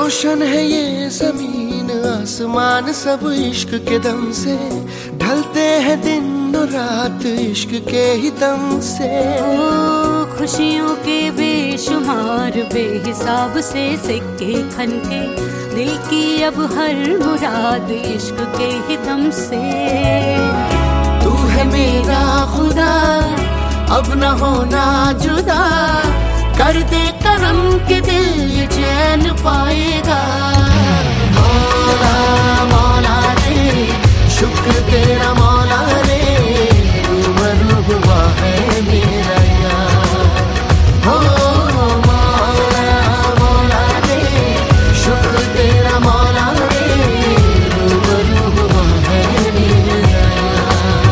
रोशन है ये जमीन आसमान सब इश्क के दम से, ढलते हैं दिन और रात इश्क के ही दम से। खुशियों के बेशुमार बेहिसाब से सिक्के खनके, दिल की अब हर मुराद इश्क के ही दम से। तू है मेरा खुदा अब न होना जुदा, कर दे करम के दिल ये चैन पाएगा। मौला मौला रे शुक्र तेरा मौला रे, रूबरू हुआ है मेरा यार। हो मौला मौला रे शुक्र तेरा मौला रे, रूबरू हुआ है मेरा यार।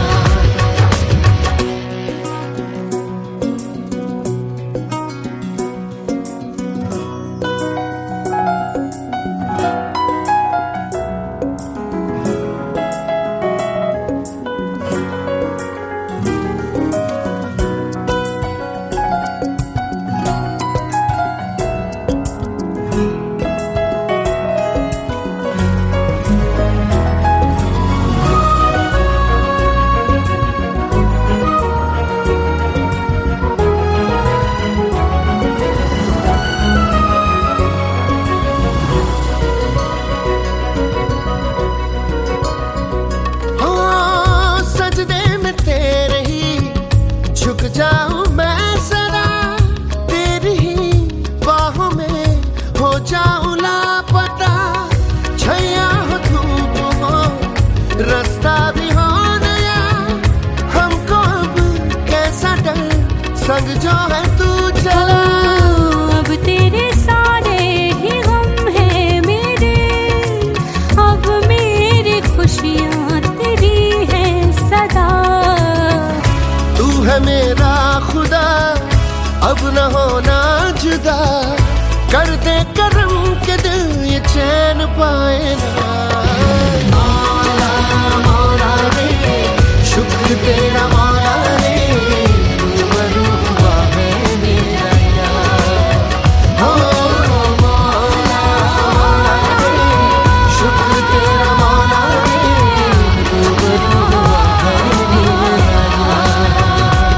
झुक जाऊं मैं सदा तेरी ही बाहों में, हो जाऊं लापता छैया हो धूप हो रास्ता भी हो नया। हमको अब कैसा डर संग जो है तू चला। अब तेरे सारे ही गम है मेरे, अब मेरी खुशियाँ तेरी हैं सदा। तू है मेरा खुदा अब न होना जुदा, कर दे करम के दिल ये चैन पाए ना। मौला मौला रे शुक्र तेरा मौला रे, रूबरू हुआ है मेरा यार। हो मौला मौला रे शुक्र तेरा मौला रे, रूबरू हुआ है मेरा यार।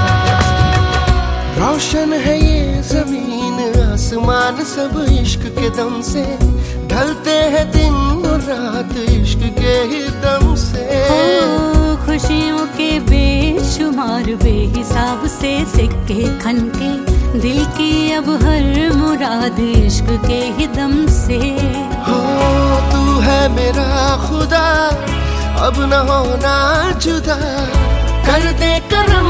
रोशन है ये जमीन आसमान सब इश्क के दम से, ढलते हैं दिन और रात इश्क के ही दम से। खुशियों के बेशुमार बेहिसाब से सिक्के खनके, दिल की अब हर मुराद इश्क के ही दम से। हो तू है मेरा खुदा अब न होना जुदा, कर दे करम